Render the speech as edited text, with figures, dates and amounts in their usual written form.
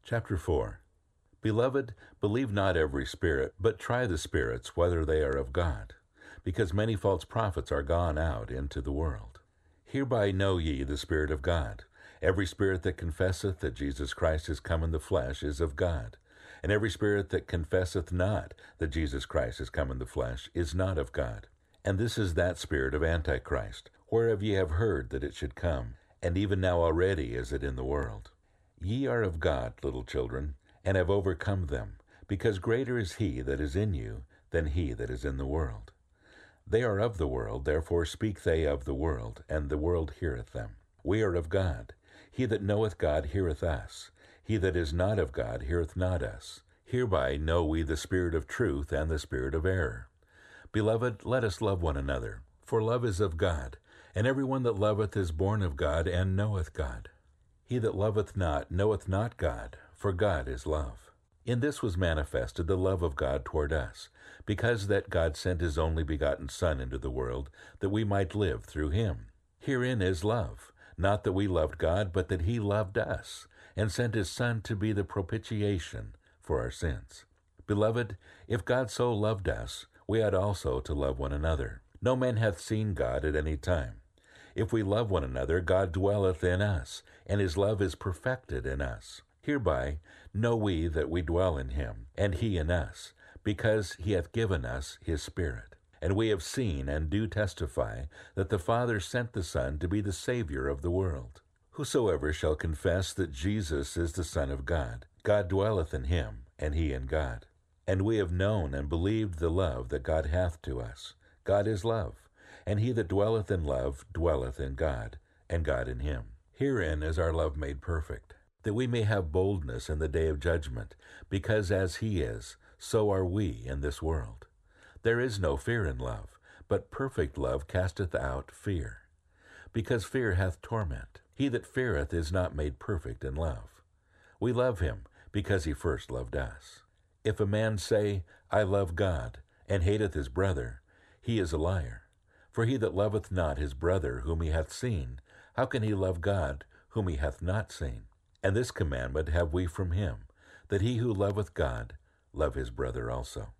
Chapter 4. Beloved, believe not every spirit, but try the spirits whether they are of God, because many false prophets are gone out into the world. Hereby know ye the Spirit of God. Every spirit that confesseth that Jesus Christ is come in the flesh is of God, and every spirit that confesseth not that Jesus Christ is come in the flesh is not of God. And this is that spirit of Antichrist, whereof ye have heard that it should come, and even now already is it in the world. Ye are of God, little children, and have overcome them, because greater is he that is in you than he that is in the world. They are of the world, therefore speak they of the world, and the world heareth them. We are of God. He that knoweth God heareth us. He that is not of God heareth not us. Hereby know we the spirit of truth and the spirit of error. Beloved, let us love one another, for love is of God, and every one that loveth is born of God and knoweth God. He that loveth not knoweth not God, for God is love. In this was manifested the love of God toward us, because that God sent his only begotten Son into the world, that we might live through him. Herein is love, not that we loved God, but that he loved us, and sent his Son to be the propitiation for our sins. Beloved, if God so loved us, we ought also to love one another. No man hath seen God at any time. If we love one another, God dwelleth in us, and his love is perfected in us. Hereby know we that we dwell in him, and he in us, because he hath given us his Spirit. And we have seen and do testify that the Father sent the Son to be the Savior of the world. Whosoever shall confess that Jesus is the Son of God, God dwelleth in him, and he in God. And we have known and believed the love that God hath to us. God is love, and he that dwelleth in love dwelleth in God, and God in him. Herein is our love made perfect, that we may have boldness in the day of judgment, because as he is, so are we in this world. There is no fear in love, but perfect love casteth out fear, because fear hath torment. He that feareth is not made perfect in love. We love him, because he first loved us. If a man say, I love God, and hateth his brother, he is a liar. For he that loveth not his brother whom he hath seen, how can he love God whom he hath not seen? And this commandment have we from him, that he who loveth God love his brother also.